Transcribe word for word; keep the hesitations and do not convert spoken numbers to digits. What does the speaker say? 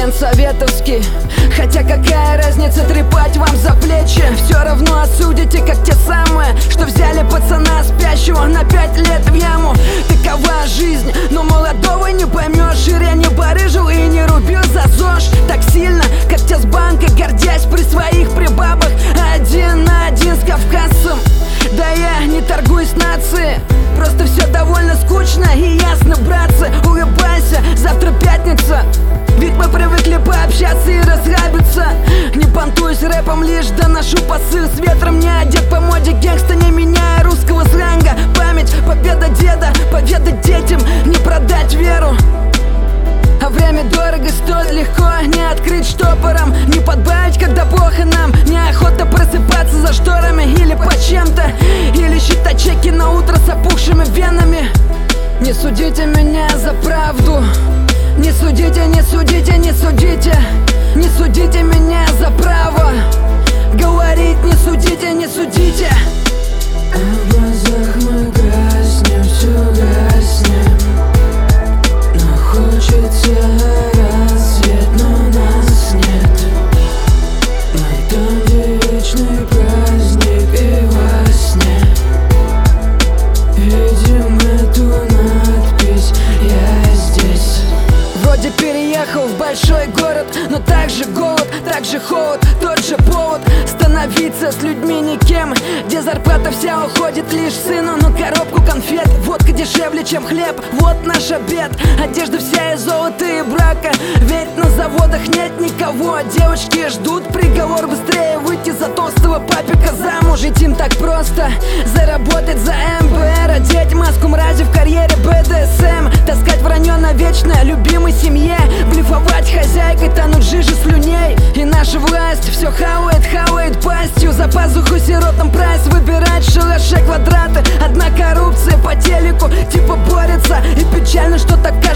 Член советовский. Хотя какая разница, трепать вам за плечи. Все равно осудите, как те самые, что взяли пацана спящего на пять лет в яму. Такова жизнь, но молодого не поймешь. Шире не барыжил и не рубил за ЗОЖ так сильно, как те с банка, гордясь при своих прибабах. Один на один с кавказцем. Да я не торгуюсь нацией, просто все довольно скучно и ясно, братцы. Улыбайся, завтра пятница, ведь мы привыкли пообщаться и расслабиться. Не понтуюсь рэпом, лишь доношу посыл. С ветром не одет по моде гангста, не меняя русского сленга. Память, победа деда, победа детям, не продать веру. А время дорого стоит, легко не открыть штопором, не подбавить, когда плохо нам. Неохота просыпаться за шторами или по чем-то, или считать чеки на утро с опухшими венами. Не судите меня за правду, не судите, не судите, не судите. Не судите меня за право говорить, не судите, не судите. А в глазах мы гаснем, все гаснем. Но хочется рассвет, но нас нет. Мы там, где вечный праздник и во сне видим эту надпись «Я здесь». Вроде переехал в большой город, но также голод, также холод, тот же повод становиться с людьми никем, где зарплата вся уходит лишь сыну на коробку конфет. Водка дешевле, чем хлеб, вот наш обед. Одежда вся из золота и брака, ведь на заводах нет никого. Девочки ждут приговор, быстрее выйти за толстого папика замуж. Ведь им так просто заработать за эм бэ эр, одеть маску мрази в карьере бэ дэ эс эм, таскать вранье на вечное любимой семье, блефовать хозяйкой, тонуть в жиже слюней. И наша власть все хавает, хавает пастью. За пазуху сиротам прайс выбирать в шалаше квадраты. Одна коррупция по телеку типа борется, и печально, что такая